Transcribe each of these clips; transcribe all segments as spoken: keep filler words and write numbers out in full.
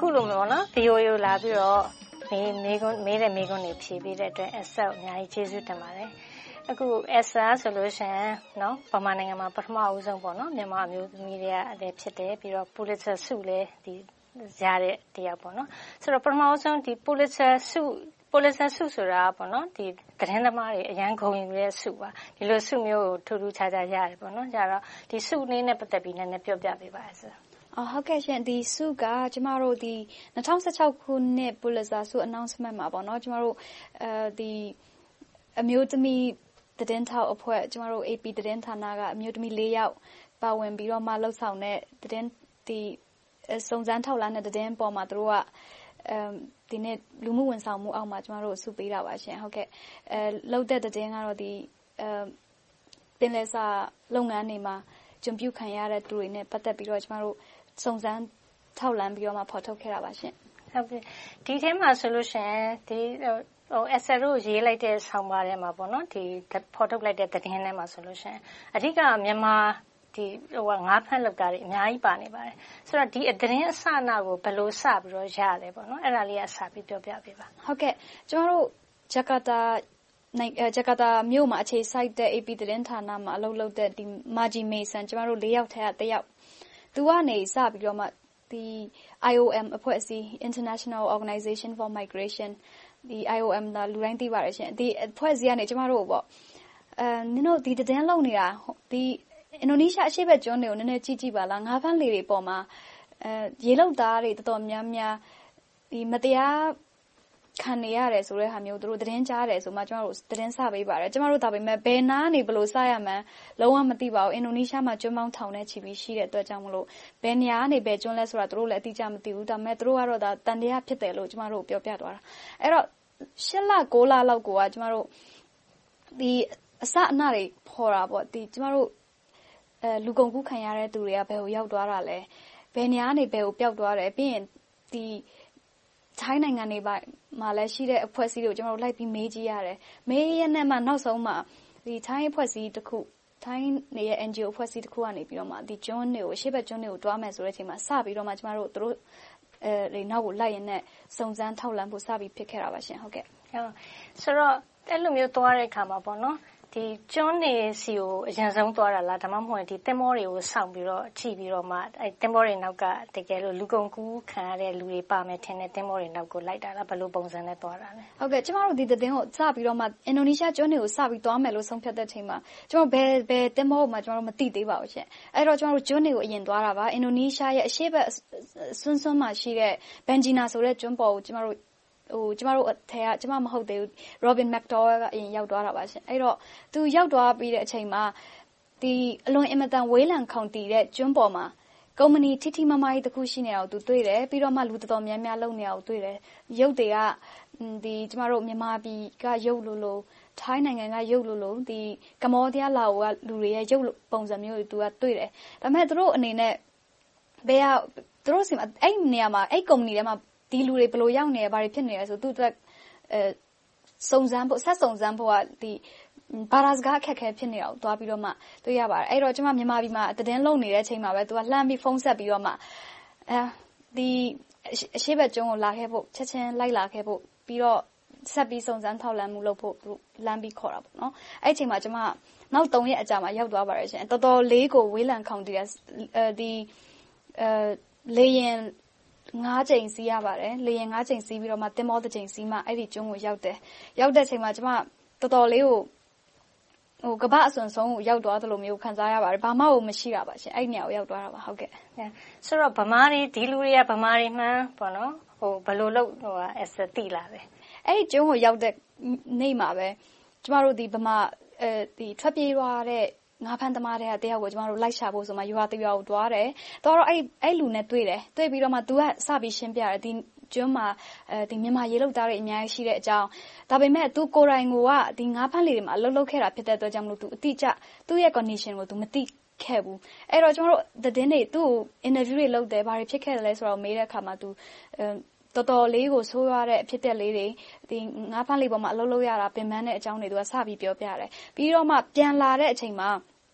အခုလိုမျိုးနော် ဗီအိုအေ ကိုလာပြီးတော့မေးမေးခွန်းမေးတဲ့မေးခွန်းတွေဖြေပေးတဲ့အတွက် Esther ကိုအများကြီးကျေးဇူးတင်ပါတယ်။အခု Esther ဆိုလို့ရှိရင်နော်ဗမာနိုင်ငံမှာပထမဦးဆုံးပေါ့နော်မြန်မာအမျိုးသမီးတွေကလည်းဖြစ်တယ်ပြီးတော့ Pulitzer ဆုလည်းဒီရတဲ့တရားပေါ့နော်။ဆိုတော့ပထမဦးဆုံးဒီ Pulitzer ဆု Pulitzer ဆုဆိုတာပေါ့နော်ဒီသတင်းသမားတွေအရန်ဂုဏ်ယူတဲ့ဆုပါ။ဒီလိုဆုမျိုးကိုထူးထူးခြားခြားရတယ်ပေါ့နော်။ကြတော့ဒီဆုလေးနဲ့ပတ်သက်ပြီးနည်းနည်းပြောပြပေးပါဦး။အော်ဟုတ်ကဲ့ရှင်ဒီဆုကကျမတို့ဒီ၂၀၁၆ခုနှစ် Pulitzer ဆု announcement မှာပေါ့နော်ကျမတို့အဲဒီအမျိုးသမီးသတင်းထောက်အဖွဲ့ကျမတို့ A P သတင်းဌာနကအမျိုးသမီး၄ယောက်ပါဝင်ပြီးတော့မှလှုပ်ဆောင်တဲ့သတင်းဒီစုံစမ်းထောက်လှမ်းတဲ့သတင်းပေါ်မှာတို့ကအဲဒီနေ့လူမှုဝန်ဆောင်မှုအောက်မှာကျမတို့ဆုပေးတာပါရှင်ဟုတ်ကဲ့အဲလှုပ်တဲ့သတင်းကတော့ဒီအဲပင်လယ်စာလုပ်ငန်းတွေမှာကျုံပြုခံရတဲ့သူတွေနဲ့ပတ်သက်ပြီးတော့ကျမတို့စုံစမ်းထောက်လှမ်းပြီးတော့မှဖော်ထုတ်ခဲ့တာပါရှင်ဟုတ်ပြီဒီထဲမှာဆိုလို့ရှိရင်ဒီဟို Esther တို့ရေးလိုက်တဲ့ဆောင်းပါးထဲမှာပေါ့နော်ဒီဖော်ထုတ်လိုက်တဲ့သတင်းထဲမှာဆိုလို့ရှိရင်အဓိကမြန်မာဒီဟိုငါးဖက်လောက်တာတွေအများကြီးပါနေပါတယ်ဆိုတော့ဒီသတင်းအစအနကိုဘယ်လိုစပြီးတော့ရလဲပေါ့နော်အဲ့ဒါလေးကစပြီးပြောပြပေးပါဟုတ်ကဲ့ကျမတို့ဂျကာတာနိုင်ဂျကာတာမြို့မှာအခြေစိုက်တဲ့ A P သတင်းဌာနမှာအလုပ်လုပ်တဲ့ဒီမာဂျီမေဆန်ကျမတို့၄ယောက်ထဲကတစ်ယောက်သူကနေစပြီးတော့မှဒီ I O M အဖွဲ့အစည်း International Organization for Migration ဒီ I O M ကလူတိုင်းသိပါတယ်ရှင်ဒီအဖွဲ့အစည်းကနေကျမတို့ပေါ့အဲနင်တို့ဒီသတင်းလုပ်နေတာဒီအင်ဒိုနီးရှားအရှေ့ဘက်ကျွန်းတွေကိုနည်းနည်းကြည့်ကြည့်ပါလားငါးဖမ်းလေတွေပေါ်မှာအဲရေလုံသားတွေတော်တော်များများဒီမတရားခံနေရတယ်ဆိုတဲ့ဟာမျိုးတို့သတင်းကြားတယ်ဆိုမှကျမတို့သတင်းစပေးပါတယ်ကျမတို့ဒါပေမဲ့ဘယ်နာနေဘလို့စရမှန်းလုံးဝမသိပါဘူးအင်ဒိုနီးရှားမှာကျွန်းပေါင်းထောင်နဲ့ချီပြီးရှိတဲ့အတွက်ကြောင့်မလို့ဘယ်နေရာနေဘယ်ကျွန်းလဲဆိုတာတို့လည်းအတိအကျမသိဘူးဒါပေမဲ့တို့ကတော့ဒါတန်တရားဖြစ်တယ်လို့ကျမတို့ပြောပြသွားတာအဲ့တော့ရှစ်လကိုးလလောက်ကိုကကျမတို့ဒီအစအနတွေဖော်တာပေါ့ဒီကျမတို့အဲလူကုန်ကူးခံရတဲ့သူတွေကဘယ်ကိုရောက်သွားတာလဲဘယ်နေရာနေဘယ်ကိုပျောက်သွားတယ်ပြီးရင်ဒီထိုင်းနိုင်ငံတွေမှာလည်းရှိတဲ့အဖွဲ့အစည်းတွေကိုကျွန်တော်တို့လိုက်ပြီးမေးကြည့်ရတယ်။မေးရတဲ့မှနောက်ဆုံးမှဒီထိုင်းအဖွဲ့အစည်းတစ်ခုထိုင်းနေရဲ့ N G O အဖွဲ့အစည်းတစ်ခုကနေပြီးတော့မှဒီကျွန်းတွေကိုရှေ့ဘက်ကျွန်းတွေကိုတွားမယ်ဆိုတဲ့အချိန်မှာစပြီးတော့မှကျွန်တော်တို့တို့အဲဒီနောက်ကိုလိုက်ရတဲ့စုံစမ်းထောက်လှမ်းဖို့စပြီးဖြစ်ခဲ့တာပါရှင်ဟုတ်ကဲ့။ဟုတ်ဆိုတော့အဲ့လိုမျိုးတွားတဲ့အခါမှာပေါ့နော်ဒီကျွန်းနေစီကိုအရင်ဆုံးသွားတာလားဒါမှမဟုတ်ဒီတင်မောတွေကိုစောင့်ပြီးတော့ကြည့်ပြီးတော့မှအဲတင်မောတွေနောက်ကတကယ်လို့လူကုန်ကူးခံရတဲ့လူတွေပါမယ်ထင်တဲ့တင်မောတွေနောက်ကိုလိုက်တာလားဘယ်လိုပုံစံနဲ့သွားတာလဲဟုတ်ကဲ့ကျမတို့ဒီသတင်းကိုစပြီးတော့မှအင်ဒိုနီးရှားကျွန်းတွေကိုစပြီးသွားမယ်လို့ဆုံးဖြတ်တဲ့ချိန်မှာကျမတို့ဘယ်ဘယ်တင်မောမှာကျမတို့မသိသေးပါဘူးရှင်အဲ့တော့ကျမတို့ကျွန်းတွေကိုအရင်သွားတာပါအင်ဒိုနီးရှားရဲ့အရှေ့ဘက်ဆွန်းဆွန်းမှာရှိတဲ့ဘန်ဂျီနာဆိုတဲ့ကျွန်းပေါ်ကိုကျမတို့ဟိုကျမတို့အထက်ကကျမမဟုတ်သေးဘူး Robin McDowell ကအရင်ရောက်သွားတာပါရှင်အဲ့တော့သူရောက်သွားပြီးတဲ့အချိန်မှာဒီအလွန်အင်မတန်ဝေးလံခေါင်တည်တဲ့ကျွန်းပေါ်မှာကုမ္ပဏီထိထိမမကြီးတစ်ခုရှိနေတာကိုသူတွေ့တယ်ပြီးတော့မှလူတော်တော်များများလုံနေတာကိုတွေ့တယ်ရုပ်တွေကဒီကျမတို့မြန်မာပြည်ကရုပ်လိုလိုထိုင်းနိုင်ငံကရုပ်လိုလိုဒီကမ္ဘောဒီးယားလာအိုကလူတွေရဲ့ရုပ်ပုံစံမျိုးတွေသူကတွေ့တယ်ဒါပေမဲ့သူတို့အနေနဲ့ဘယ်ဟာသူတို့စီမှာအဲ့နေရာမှာအဲ့ကုမ္ပဏီထဲမှာဒီလူတွေဘယ်လိုရောက်နေရဘာတွေဖြစ်နေလဲဆိုသူတို့အဲစုံစမ်းဖို့ဆက်စုံစမ်းဖို့ကဒီဘာသာစကားအခက်ခဲဖြစ်နေတာကိုတွားပြီးတော့မှတွေ့ရပါတယ်အဲ့တော့ကျွန်မမြန်မာပြည်မှာသတင်းလုပ်နေတဲ့အချိန်မှာပဲသူကလှမ်းပြီးဖုန်းဆက်ပြီးတော့မှအဲဒီအရှိဘက်ကျွန်းကိုလာခဲ့ဖို့ချက်ချင်းလိုက်လာခဲ့ဖို့ပြီးတော့ဆက်ပြီးစုံစမ်းထောက်လှမ်းမှုလုပ်ဖို့သူလမ်းပြီးခေါ်တာပေါ့နော်အဲ့အချိန်မှာကျွန်မနောက်သုံးရက်အကြာမှာရောက်သွားပါတယ်ရှင်တော်တော်လေးကိုဝေးလံခေါင်တည်အဲဒီအဲလေရင်ငါးကြိမ်စီးရပါတယ်လေရင်ငါးကြိမ်စီးပြီးတော့မှတင်မောတစ်ကြိမ်စီးမှအဲ့ဒီကျွန်းကိုရောက်တယ်ရောက်တဲ့အချိန်မှာကျွန်မတော်တော်လေးကိုဟိုကပအစွန်ဆုံးကိုရောက်သွားသလိုမျိုးခံစားရပါတယ်ဘာမှမရှိတာပါရှင်အဲ့နေရာကိုရောက်သွားတာပါဟုတ်ကဲ့ဆိုတော့ဗမာတွေဒီလူတွေကဗမာတွေမှန်းပေါ့နော်ဟိုဘယ်လိုလုပ်ဟိုအစတိလာပဲအဲ့ဒီကျွန်းကိုရောက်တဲ့နေ့မှာပဲကျမတို့ဒီဗမာအဲဒီထွက်ပြေးသွားတဲ့ငါးဖမ်းသမားတွေကတယောက်ကိုကျမတို့လိုက်ရှာဖို့ဆိုမှရွာတရွာကိုတွားတယ်။တော့အဲ့အဲ့လူနဲ့တွေ့တယ်။တွေ့ပြီးတော့မှ तू ကစပြီးရှင်းပြတယ်ဒီကျွန်းမှာအဲဒီမြန်မာရေလုပ်သားတွေအများကြီးရှိတဲ့အကြောင်းဒါပေမဲ့ तू ကိုယ်တိုင်ကဒီငါးဖမ်းလေတွေမှာအလုပ်လုပ်ခဲ့တာဖြစ်တဲ့အတွက်ကြောင့်မလို့ तू အတိအကျသူ့ရဲ့ condition ကို तू မသိခဲ့ဘူး။အဲ့တော့ကျမတို့သတင်းတွေသူ့ကို interview တွေလုပ်တယ်ဘာတွေဖြစ်ခဲ့တယ်လဲဆိုတော့မေးတဲ့အခါမှာ तू တော်တော်လေးကိုဆိုးရတဲ့အဖြစ်တဲ့လေးတွေဒီငါးဖမ်းလေးပေါ်မှာအလုပ်လုပ်ရတာပင်ပန်းတဲ့အကြောင်းတွေ तू ကစပြီးပြောပြတယ်။ပြီးတော့မှပြန်လာတဲ့အချိန်မှာ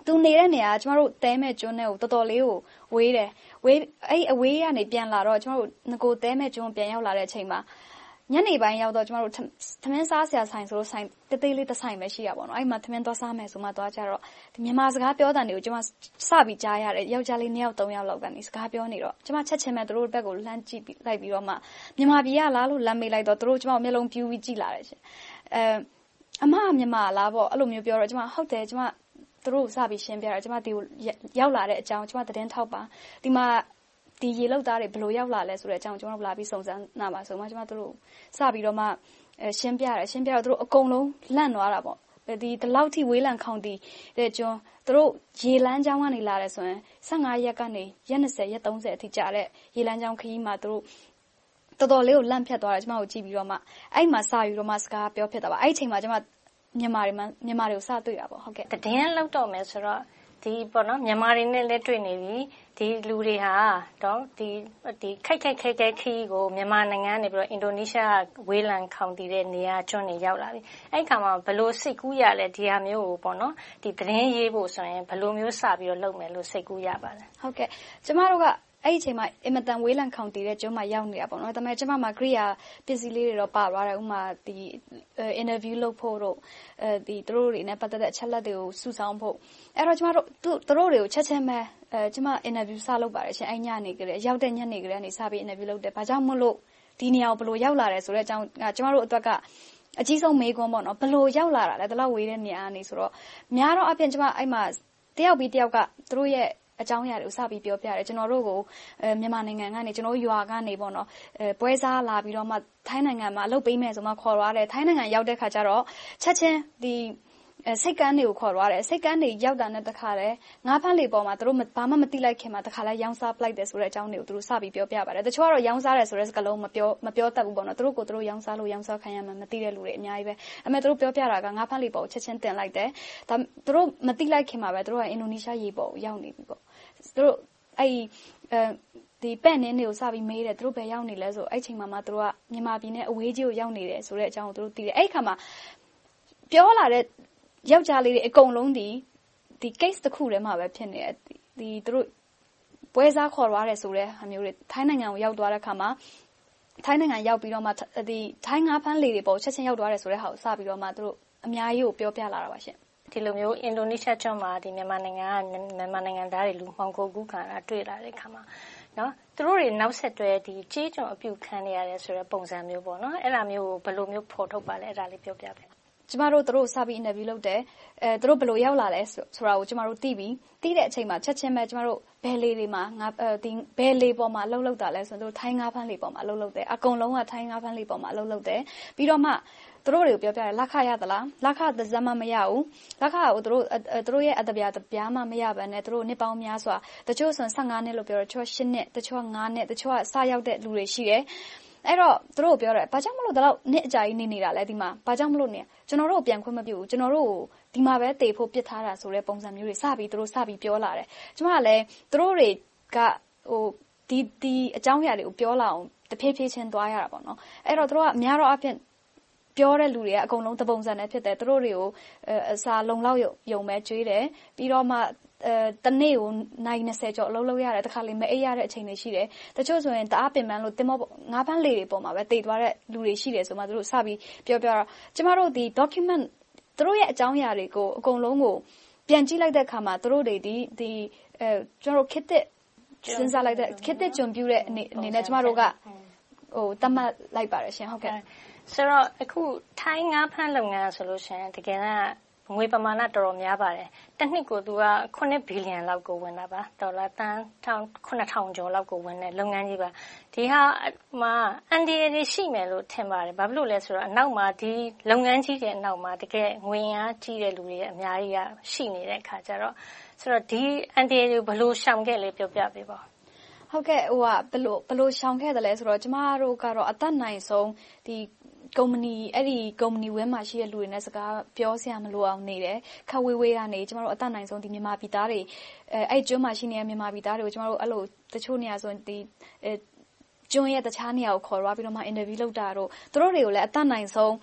သူနေတဲ့နေရာကျမတို့တဲမဲ့ကျွန်းနဲ့ကိုတော်တော်လေးကိုဝေးတယ်ဝေးအဲ့အဝေးကနေပြန်လာတော့ကျမတို့ငကိုတဲမဲ့ကျွန်းပြန်ရောက်လာတဲ့အချိန်မှာညနေပိုင်းရောက်တော့ကျမတို့သမင်းစားဆရာဆိုင်ဆိုလို့ဆိုင်တသေးလေးတစ်ဆိုင်ပဲရှိရပါတော့အဲ့မှာသမင်းသွားစားမယ်ဆိုမှသွားကြတော့ဒီမြန်မာစကားပြောတာတွေကိုကျမစပြီးကြားရတယ်ယောက်ျားလေးနှစ်ယောက်သုံးယောက်လောက်ကနေစကားပြောနေတော့ကျမချက်ချင်းပဲသူတို့ဘက်ကိုလှမ်းကြည့်ပြီးလိုက်ပြီးတော့မှမြန်မာပြည်ကလားလို့လမ်းမေးလိုက်တော့သူတို့ကျမမျက်လုံးပြူးပြီးကြည့်လာတယ်ရှင်အဲအမမြန်မာလားပေါ့အဲ့လိုမျိုးပြောတော့ကျမဟုတ်တယ်ကျမသူတို့စပြီးရှင်းပြတယ်ကျမဒီကိုရောက်လာတဲ့အကြောင်းကျမသတင်းထောက်ပါဒီမှာဒီရေလောက်သားတွေဘယ်လိုရောက်လာလဲဆိုတဲ့အကြောင်းကျွန်တော်တို့လာပြီးစုံစမ်းနာပါဆိုမှကျွန်မတို့စပြီးတော့မှရှင်းပြတယ်ရှင်းပြတော့သူတို့အကုန်လုံးလန့်သွားတာပေါ့ဒီဒီလောက်ထိဝေးလံခေါင်တီတဲ့ကျွန်းသူတို့ရေလမ်းကြောင်းကနေလာတယ်ဆိုရင်ဆယ့်ငါးရက်ကနေရက်၂၀ရက်၃၀အထိကြာတဲ့ရေလမ်းကြောင်းခရီးမှာသူတို့တော်တော်လေးကိုလန့်ဖြတ်သွားတယ်ကျွန်မတို့ကြည့်ပြီးတော့မှအဲ့မှာစာယူတော့မှစကားပြောဖြစ်တာပါအဲ့အချိန်မှာကျွန်မမြန်မာတွေမြန်မာတွေကိုစတွေ့တာပေါ့ဟုတ်ကဲ့တည်င်းလောက်တော့မယ်ဆိုတော့ဒီပေါ့နော်မြန်မာတွေနဲ့လက်တွေ့နေပြီဒီလူတွေဟာတော့ဒီဒီခိုက်ခိုက်ခိုက်ခိုက်ခီးကိုမြန်မာနိုင်ငံကနေပြီးတော့အင်ဒိုနီးရှားဝေးလံခေါင်တည်တဲ့နေရာကျွန်းတွေရောက်လာပြီအဲ့ခါမှာဘလို့စိတ်ကူးရလဲဒီဟာမျိုးကိုပေါ့နော်ဒီသတင်းရေးဖို့ဆိုရင်ဘလို့မျိုးစပြီးတော့လုပ်မယ်လို့စိတ်ကူးရပါလဲဟုတ်ကဲ့ကျမတို့ကအဲ့ဒီအချိန်မှာအင်မတန်ဝေးလံခေါင်တည်တဲ့ကျွန်းမှာရောက်နေတာပေါ့နော်ဒါပေမဲ့ကျမမှာကရိယာပစ္စည်းလေးတွေတော့ပါသွားတယ်ဥမာဒီ interview လုပ်ဖို့တော့အဲဒီသူတို့တွေနဲ့ပတ်သက်တဲ့အချက်လက်တွေကိုစုဆောင်းဖို့အဲ့တော့ကျမတို့သူတို့တွေကိုချက်ချင်းပဲအဲကျမ interview စလုပ်ပါတယ်ရှင်အဲ့ညနေကလေးရောက်တဲ့ညနေကလေးကနေစပြီး interview လုပ်တယ်ဘာကြောင့်မလို့ဒီနေရာကိုဘလို့ရောက်လာတယ်ဆိုတဲ့အကြောင်းကျမတို့အတွက်ကအကြီးဆုံးမေးခွန်းပေါ့နော်ဘလို့ရောက်လာတာလဲဒီလောက်ဝေးတဲ့နေရာကနေဆိုတော့များတော့အပြင်ကျမအဲ့မှာတယောက်ပြီးတယောက်ကသူတို့ရဲ့အကြောင်းအရာတွေကိုစပြီးပြောပြတယ်ကျွန်တော်တို့ကိုအဲမြန်မာနိုင်ငံကနေကျွန်တော်ရွာကနေပေါ့နော်အဲပွဲစားလာပြီးတော့မှထိုင်းနိုင်ငံမှာအလုပ်ပေးမယ်ဆိုမှခေါ်သွားတယ်ထိုင်းနိုင်ငံရောက်တဲ့ခါကျတော့ချက်ချင်းဒီစိတ်ကန်းတွေကိုခေါ်သွားတယ်စိတ်ကန်းတွေရောက်တာနဲ့တခါလဲငါးဖက်လေပေါ်မှာသူတို့ဘာမှမသိလိုက်ခင်မှာတခါလဲရောင်းစားပလိုက်တယ်ဆိုတဲ့အကြောင်းတွေကိုသူတို့စပြီးပြောပြပါတယ်တချို့ကတော့ရောင်းစားတယ်ဆိုတဲ့စကားလုံးမပြောမပြောတတ်ဘူးပေါ့နော်သူတို့ကိုသူတို့ရောင်းစားလို့ရောင်းစားခံရမှာမသိတဲ့လူတွေအများကြီးပဲအမေသူတို့ပြောပြတာကငါးဖက်လေပေါ်ကိုချက်ချင်းတင်လိုက်တယ်ဒါသူတို့မသိလိုက်ခင်မှာပဲသူတို့ကအင်ဒိုနီးရှားရေပေါ်ကိုရောက်နေပြီပေါ့သူတို့အဲ့အဲဒီပဲ့နင်းတွေကိုစပြီးမေးတယ်သူတို့ဘယ်ရောက်နေလဲဆိုအဲ့ချိန်မှာမှသူတို့ကမြန်မာပြည်နဲ့အဝေးကြီးကိုရောက်နေတယ်ဆိုတဲ့အကြောင်းကိုသူတို့သိတယ်အဲ့ခါမှာပြောလာတဲ့ယောက်ျားလေးတွေအကုန်လုံးဒီဒီ case တစ်ခုထဲမှာပဲဖြစ်နေတယ်ဒီသူတို့ပွဲစားခေါ်သွားတယ်ဆိုတဲ့ဟာမျိုးတွေထိုင်းနိုင်ငံကိုရောက်သွားတဲ့ခါမှာထိုင်းနိုင်ငံရောက်ပြီးတော့မှဒီထိုင်းငါးဖမ်းလေတွေပေါ့ချက်ချင်းရောက်သွားတယ်ဆိုတဲ့ဟာကိုစပြီးတော့မှသူတို့အများကြီးကိုပြောပြလာတာပါရှင်ဒီလိုမျိုးအင်ဒိုနီးရှားကျွန်းမှာဒီမြန်မာနိုင်ငံကမြန်မာနိုင်ငံသားတွေလူမှောင်ခိုကူးခံတာတွေ့လာတဲ့ခါမှာနော်သူတို့တွေနောက်ဆက်တွဲဒီကြေးကျွန်အပြုခံနေရတယ်ဆိုတဲ့ပုံစံမျိုးပေါ့နော်အဲ့ဒါမျိုးကိုဘယ်လိုမျိုးဖော်ထုတ်ပါလဲအဲ့ဒါလေးပြောပြပေးကျမတို့တို့စပြီး interview လုပ်တယ်အဲသူတို့ဘယ်လိုရောက်လာလဲဆိုတာကိုကျမတို့သိပြီးသိတဲ့အချိန်မှာချက်ချင်းပဲကျမတို့ဘယ်လေတွေမှာငါဒီဘယ်လေပေါ်မှာလှုပ်လှုပ်တာလဲဆိုတော့ထိုင်းငါးဖမ်းလေပေါ်မှာလှုပ်လှုပ်တယ်အကုန်လုံးကထိုင်းငါးဖမ်းလေပေါ်မှာလှုပ်လှုပ်တယ်ပြီးတော့မှသူတို့တွေကိုပြောပြတယ်လက်ခရသလားလက်ခသဇမမရဘူးလက်ခကိုသူတို့သူတို့ရဲ့အတပြားတပြားမှမရဘဲနဲ့သူတို့နှစ်ပေါင်းများစွာတချို့ဆိုဆယ့်ငါးနှစ်လို့ပြောတော့တချို့ရှစ်နှစ်တချို့ငါးနှစ်တချို့ကစရောက်တဲ့လူတွေရှိတယ်အဲ့တော့သူတို့ပြောတယ်ဘာကြောင့်မလို့ဒီလောက်နှစ်အကြာကြီးနေနေတာလဲဒီမှာဘာကြောင့်မလို့နေကျွန်တော်တို့ပြန်ခွင့်မပြုဘူးကျွန်တော်တို့ဒီမှာပဲတေဖို့ပစ်ထားတာဆိုတဲ့ပုံစံမျိုးတွေစပြီးသူတို့စပြီးပြောလာတယ်ကျမကလည်းသူတို့တွေကဟိုဒီဒီအကြောင်းအရာတွေကိုပြောလာအောင်တဖြည်းဖြည်းချင်းသွားရတာပေါ့နော်အဲ့တော့သူတို့ကအများတော့အဖြစ်ပြောတဲ့လူတွေကအကုန်လုံးတပုံစံနဲ့ဖြစ်တယ်သူတို့တွေကိုအစာလုံလောက်ယုံမဲ့ကျွေးတယ်ပြီးတော့မှအဲတနေ့ကိုနိုင်၂၀ကျော်အလုပ်လုပ်ရတယ်တခါလေမအိပ်ရတဲ့အချိန်တွေရှိတယ်တချို့ဆိုရင်တအားပင်ပန်းလို့တင်မောငါးဖမ်းလေတွေပေါ်မှာပဲတိတ်သွားတဲ့လူတွေရှိတယ်ဆိုမှသူတို့စပြီးပြောပြတော့ကျမတို့ဒီ document သူတို့ရဲ့အကြောင်းအရာတွေကိုအကုန်လုံးကိုပြန်ကြည့်လိုက်တဲ့အခါမှာသူတို့တွေဒီဒီအဲကျွန်တော်တို့ခစ်တဲ့စဉ်းစားလိုက်တဲ့ခစ်တဲ့ကြုံပြတဲ့အနေနဲ့ကျမတို့ကဟိုတတ်မှတ်လိုက်ပါတယ်ရှင်ဟုတ်ကဲ့ဆိုတော့အခုထိုင်းငါးဖမ်းလုပ်ငန်းဆိုလို့ရှိရင်တကယ်ကငွေပမာဏတော်တော်များပါတယ်တစ်နှစ်ကိုသူကခုနှစ်ဘီလီယံလောက်ကိုဝင်တာပါဒေါ်လာတန်းခုနှစ်ထောင်ကျော်လောက်ကိုဝင်တဲ့လုပ်ငန်းကြီးပါဒီဟာမှာအန်ဒီရီရှိမယ်လို့ထင်ပါတယ်ဘာဖြစ်လို့လဲဆိုတော့အနောက်မှာဒီလုပ်ငန်းကြီးတွေအနောက်မှာတကယ်ငွေအားကြီးတဲ့လူတွေအများကြီးကရှိနေတဲ့အခါကျတော့ဆိုတော့ဒီအန်ဒီရီဘယ်လိုရှောင်ခဲ့လဲပြောပြပေးပါဟုတ်ကဲ့ဟိုကဘယ်လိုဘယ်လိုရှောင်ခဲ့တယ်လဲဆိုတော့ကျမတို့ကတော့အသက်နိုင်ဆုံးဒီကုမ္ပဏီအဲ့ဒီကုမ္ပဏီဝင်းမှာရှိတဲ့လူတွေနဲ့စကားပြောစရာမလိုအောင်နေတယ်ခက်ဝေးဝေးကနေကျမတို့အသက်နိုင်ဆုံးဒီမြန်မာပြည်သားတွေအဲအဲ့ကျွန်းမှာရှိနေတဲ့မြန်မာပြည်သားတွေကိုကျမတို့အဲ့လိုတချို့နေရာဆိုရင်ဒီကျွန်းရဲ့တခြားနေရာကိုခေါ်သွားပြီးတော့မှ interview လုပ်တာတော့သူတို့တွေကိုလည်းအသက်နိုင်ဆုံး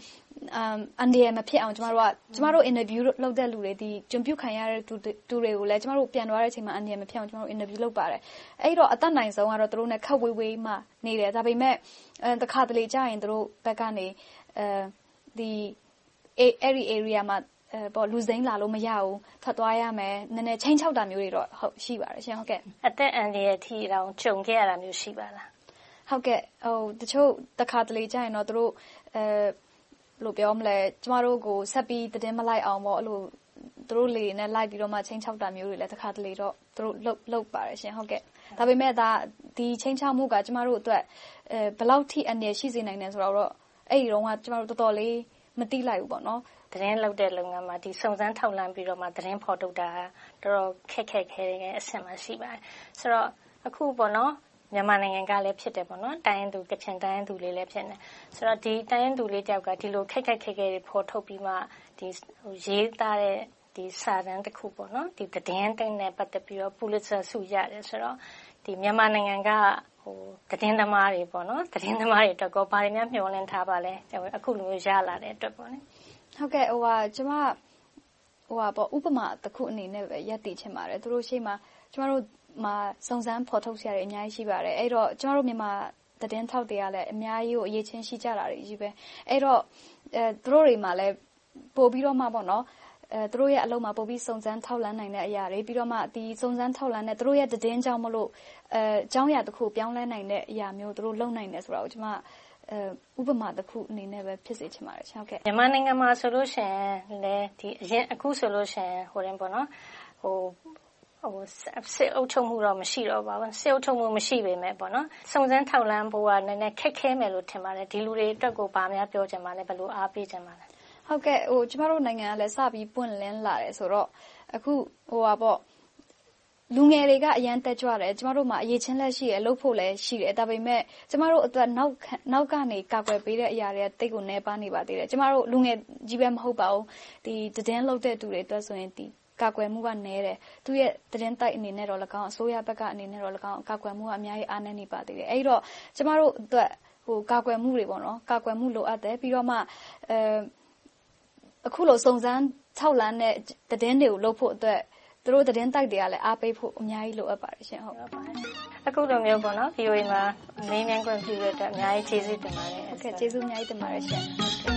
အန်ဒီရမဖြစ်အောင်ကျမတို့ကကျမတို့ interview လုပ်တဲ့လူတွေဒီကျွန်ပြုခံရတဲ့သူတွေကိုလည်းကျမတို့ပြန်သွားတဲ့အချိန်မှာအန်ဒီရမဖြစ်အောင်ကျမတို့ interview လုပ်ပါတယ်အဲ့တော့အသက်နိုင်ဆုံးကတော့သူတို့နဲ့ခက်ဝေးဝေးမှနေတယ်ဒါပေမဲ့တခါတလေကြာရင်သူတို့ဘက်ကနေအဲဒီအဲ့ဒီ area မှာပေါ်လူစိမ်းလာလို့မရဘူးထွက်သွားရမယ်နည်းနည်းချင်းချောက်တာမျိုးတွေတော့ဟုတ်ရှိပါတယ်ရှင်ဟုတ်ကဲ့အသက်အန္တရာယ်ထိတောင်ကြုံခဲ့ရတာမျိုးရှိပါလားဟုတ်ကဲ့ဟိုတချို့တခါတလေကြာရင်တော့သူတို့အဲဘယ်လိုပြောမလဲကျမတို့ကိုဆက်ပြီးတည်င်းမလိုက်အောင်ပေါ့အဲ့လိုသူတို့လေနဲ့လိုက်ပြီးတော့မှချင်းချောက်တာမျိုးတွေလည်းတခါတလေတော့သူတို့လှုပ်လှုပ်ပါတယ်ရှင်ဟုတ်ကဲ့ဒါပေမဲ့ဒါဒီချင်းချောက်မှုကကျမတို့အတွက်အဲဘယ်လောက်ထိအနေရှိစေနိုင်တယ်ဆိုတော့အဲ့ဒီတော့ကကျမတို့တော်တော်လေးမတိလိုက်ဘူးပေါ့နော်သတင်းလောက်တဲ့လုပ်ငန်းမှာဒီစုံစမ်းထောက်လှမ်းပြီးတော့မှသတင်းဖော်ထုတ်တာတော်တော်ခက်ခက်ခဲခဲအဆင့်မှာရှိပါတယ်ဆိုတော့အခုပေါ့နော်မြန်မာနိုင်ငံကလည်းဖြစ်တယ်ပေါ့နော်တိုင်းရင်းသူကချင်တိုင်းရင်းသူလေးလည်းဖြစ်နေဆိုတော့ဒီတိုင်းရင်းသူလေးတယောက်ကဒီလိုခက်ခက်ခဲခဲတွေဖော်ထုတ်ပြီးမှဒီဟိုရေးသားတဲ့ဒီစာတမ်းတစ်ခုပေါ့နော်ဒီသတင်းတိတ်နဲ့ပတ်သက်ပြီးတော့ Pulitzer ဆုရတယ်ဆိုတော့ဒီမြန်မာနိုင်ငံကဟိုသတင်းသမားတွေပေါ့နော်သတင်းသမားတွေအတွက်ကောဘာတွေများမျှော်လင့်ထားပါလဲအခုလိုမျိုးရလာတဲ့အတွက်ပေါ့နော်ဟုတ်ကဲ့ဟိုဟာကျမဟိုဟာပေါ့ဥပမာတစ်ခုအနေနဲ့ပဲရပ်တည်ချင်ပါတယ်သူတို့ရှေ့မှာကျမတို့မှာစုံစမ်းဖော်ထုတ်ရတဲ့အများကြီးရှိပါတယ်အဲ့တော့ကျမတို့မြန်မာသတင်းထောက်တွေကလည်းအများကြီးကိုအရေးချင်းရှိကြတာတွေကြီးပဲအဲ့တော့အဲသူတို့တွေမှာလည်းပို့ပြီးတော့မှပေါ့နော်အဲသူတို့ရဲ့အလုံးမှာပို့ပြီးစုံစမ်းထောက်လှမ်းနိုင်တဲ့အရာတွေပြီးတော့မှဒီစုံစမ်းထောက်လှမ်းတဲ့သူတို့ရဲ့သတင်းကြောင့်မလို့အဲအကြောင်းအရာတစ်ခုပြောင်းလဲနိုင်တဲ့အရာမျိုးသူတို့လုပ်နိုင်တယ်ဆိုတော့ကျမအဲဥပမာတစ်ခုအနေနဲ့ပဲဖြစ်စေချင်ပါတယ်ဟုတ်ကဲ့မြန်မာနိုင်ငံမှာဆိုလို့ရှိရင်လည်းဒီအရင်အခုဆိုလို့ရှိရင်ဟိုရင်ပေါ့နော်ဟိုဟိုစစ်အုပ်ချုပ်မှုတော့မရှိတော့ပါဘူးစစ်အုပ်ချုပ်မှုမရှိပေမဲ့ပေါ့နော်စုံစမ်းထောက်လှမ်းဖို့ကနည်းနည်းခက်ခဲမယ်လို့ထင်ပါတယ်ဒီလူတွေအတွက်ကိုဗာများပြောချင်ပါလဲဘယ်လိုအားပေးချင်ပါလဲဟုတ်ကဲ့ဟိုကျမတို့နိုင်ငံကလည်းစပြီးပွင့်လင်းလာတယ်ဆိုတော့အခုဟိုပါပေါ့လူငယ်တွေကအရန်တက်ကြွတယ်ကျမတို့မှာအရေးချင်းလက်ရှိရလှုပ်ဖို့လည်းရှိတယ်ဒါပေမဲ့ကျမတို့အတွက်နောက်နောက်ကနေကာကွယ်ပေးတဲ့အရာတွေကတိတ်ကိုနေပါနေပါသေးတယ်ကျမတို့လူငယ်ကြီးပဲမဟုတ်ပါဘူးဒီသတင်းလှုပ်တဲ့သူတွေအတွက်ဆိုရင်ဒီကာကွယ်မှုကနည်းတယ်သူရဲ့သတင်းတိုက်အနေနဲ့တော့၎င်းအစိုးရဘက်ကအနေနဲ့တော့၎င်းကာကွယ်မှုကအများကြီးအားနည်းနေပါသေးတယ်အဲ့တော့ကျမတို့အတွက်ဟိုကာကွယ်မှုတွေပေါ့နော်ကာကွယ်မှုလိုအပ်တယ်ပြီးတော့မှအဲအခုလိုစုံစမ်းထောက်လှမ်းတဲ့သတင်းတွေကိုလုပ်ဖို့အတွက်သူတို့သတင်းတိုက်တွေကလည်းအားပေးဖို့အများကြီးလိုအပ်ပါတယ်ရှင်ဟုတ်ပါတယ်အခုလိုမျိုးပေါ့နော် ဗီအိုအေ မှာမေးမြန်းခွင့်ပြုရတဲ့အများကြီးကျေးဇူးတင်ပါတယ်ဟုတ်ကဲ့ကျေးဇူးအများကြီးတင်ပါတယ်ရှင်